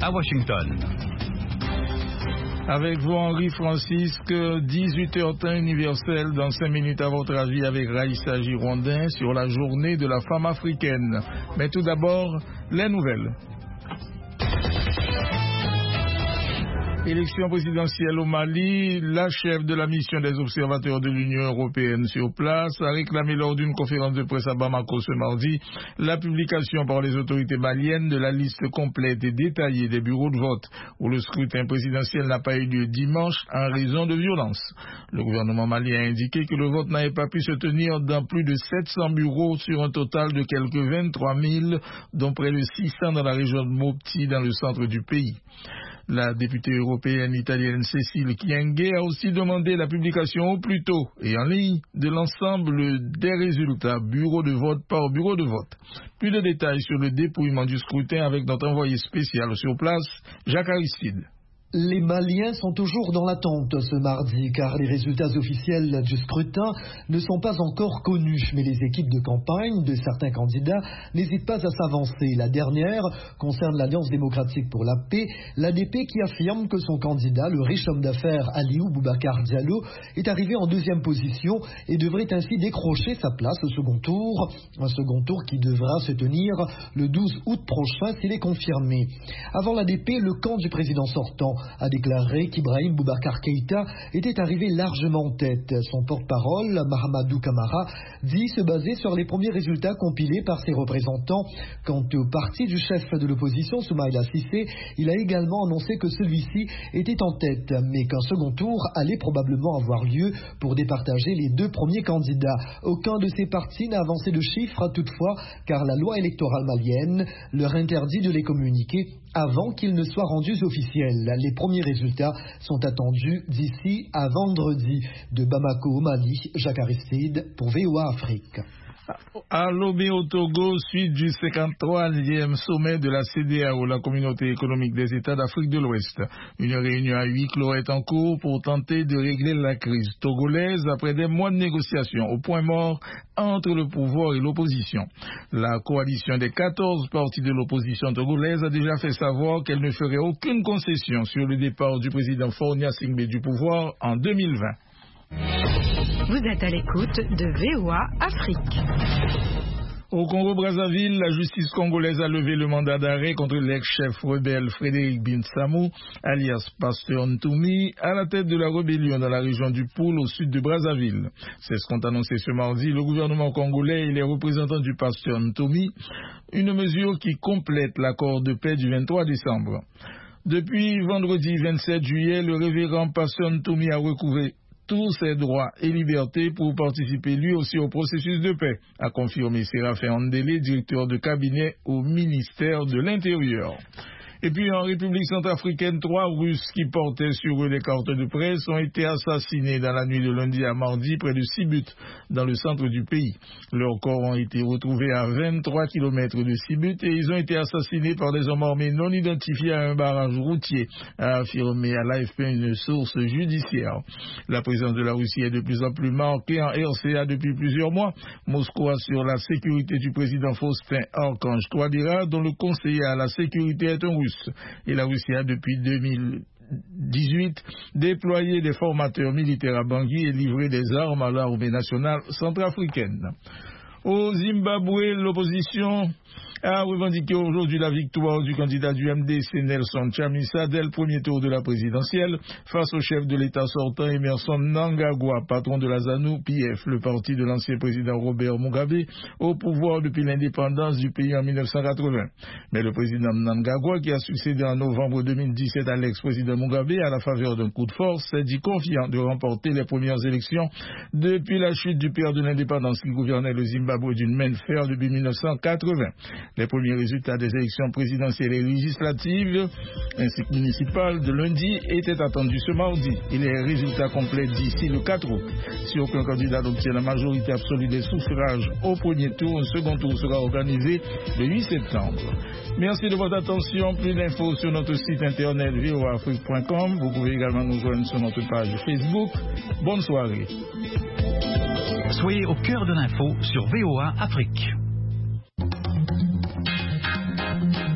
à Washington. Avec vous, Henri Francisque, 18h temps universel, dans 5 minutes à votre avis avec Raïssa Girondin sur la journée de la femme africaine. Mais tout d'abord, les nouvelles. Élection présidentielle au Mali, la chef de la mission des observateurs de l'Union européenne sur place a réclamé lors d'une conférence de presse à Bamako ce mardi la publication par les autorités maliennes de la liste complète et détaillée des bureaux de vote où le scrutin présidentiel n'a pas eu lieu dimanche en raison de violences. Le gouvernement malien a indiqué que le vote n'avait pas pu se tenir dans plus de 700 bureaux sur un total de quelques 23 000, dont près de 600 dans la région de Mopti dans le centre du pays. La députée européenne italienne Cécile Kyenge a aussi demandé la publication au plus tôt et en ligne de l'ensemble des résultats, bureau de vote par bureau de vote. Plus de détails sur le dépouillement du scrutin avec notre envoyé spécial sur place, Jacques Aristide. Les Maliens sont toujours dans l'attente ce mardi car les résultats officiels du scrutin ne sont pas encore connus. Mais les équipes de campagne de certains candidats n'hésitent pas à s'avancer. La dernière concerne l'Alliance démocratique pour la paix, l'ADP qui affirme que son candidat, le riche homme d'affaires Aliou Boubacar Diallo, est arrivé en deuxième position et devrait ainsi décrocher sa place au second tour. Un second tour qui devra se tenir le 12 août prochain s'il est confirmé. Avant l'ADP, le camp du président sortant a déclaré qu'Ibrahim Boubacar Keïta était arrivé largement en tête. Son porte-parole, Mahamadou Kamara, dit se baser sur les premiers résultats compilés par ses représentants. Quant au parti du chef de l'opposition, Soumaïla Cissé, il a également annoncé que celui-ci était en tête, mais qu'un second tour allait probablement avoir lieu pour départager les deux premiers candidats. Aucun de ces partis n'a avancé de chiffres toutefois, car la loi électorale malienne leur interdit de les communiquer avant qu'ils ne soient rendus officiels. Les premiers résultats sont attendus d'ici à vendredi. De Bamako au Mali, Jacques Aristide pour VOA Afrique. À Lomé au Togo, suite du 53e sommet de la CEDEAO, la Communauté économique des États d'Afrique de l'Ouest. Une réunion à huis clos est en cours pour tenter de régler la crise togolaise après des mois de négociations au point mort entre le pouvoir et l'opposition. La coalition des 14 partis de l'opposition togolaise a déjà fait savoir qu'elle ne ferait aucune concession sur le départ du président Faure Gnassingbé du pouvoir en 2020. Vous êtes à l'écoute de VOA Afrique. Au Congo-Brazzaville, la justice congolaise a levé le mandat d'arrêt contre l'ex-chef rebelle Frédéric Binsamou, alias Pasteur Ntoumi, à la tête de la rébellion dans la région du Poul, au sud de Brazzaville. C'est ce qu'ont annoncé ce mardi le gouvernement congolais et les représentants du Pasteur Ntoumi, une mesure qui complète l'accord de paix du 23 décembre. Depuis vendredi 27 juillet, le révérend Pasteur Ntoumi a recouvré tous ses droits et libertés pour participer lui aussi au processus de paix, a confirmé Séraphin Andélé, directeur de cabinet au ministère de l'Intérieur. Et puis en République centrafricaine, 3 Russes qui portaient sur eux les cartes de presse ont été assassinés dans la nuit de lundi à mardi près de Sibut, dans le centre du pays. Leurs corps ont été retrouvés à 23 km de Sibut et ils ont été assassinés par des hommes armés non identifiés à un barrage routier, a affirmé à l'AFP une source judiciaire. La présence de la Russie est de plus en plus marquée en RCA depuis plusieurs mois. Moscou assure la sécurité du président Faustin Archange Touadéra, dont le conseiller à la sécurité est un Russe. Et la Russie a depuis 2018 déployé des formateurs militaires à Bangui et livré des armes à l'armée nationale centrafricaine. Au Zimbabwe, l'opposition a revendiqué aujourd'hui la victoire du candidat du MDC Nelson Chamisa dès le premier tour de la présidentielle face au chef de l'État sortant Emmerson Mnangagwa, patron de la ZANU-PF, le parti de l'ancien président Robert Mugabe, au pouvoir depuis l'indépendance du pays en 1980. Mais le président Mnangagwa, qui a succédé en novembre 2017 à l'ex-président Mugabe à la faveur d'un coup de force, s'est dit confiant de remporter les premières élections depuis la chute du père de l'indépendance qui gouvernait le Zimbabwe d'une main de fer depuis 1980. Les premiers résultats des élections présidentielles et législatives ainsi que municipales de lundi étaient attendus ce mardi et les résultats complets d'ici le 4 août. Si aucun candidat n'obtient la majorité absolue des suffrages au premier tour, un second tour sera organisé le 8 septembre. Merci de votre attention. Plus d'infos sur notre site internet voaafrique.com. Vous pouvez également nous joindre sur notre page Facebook. Bonne soirée. Soyez au cœur de l'info sur VOA Afrique.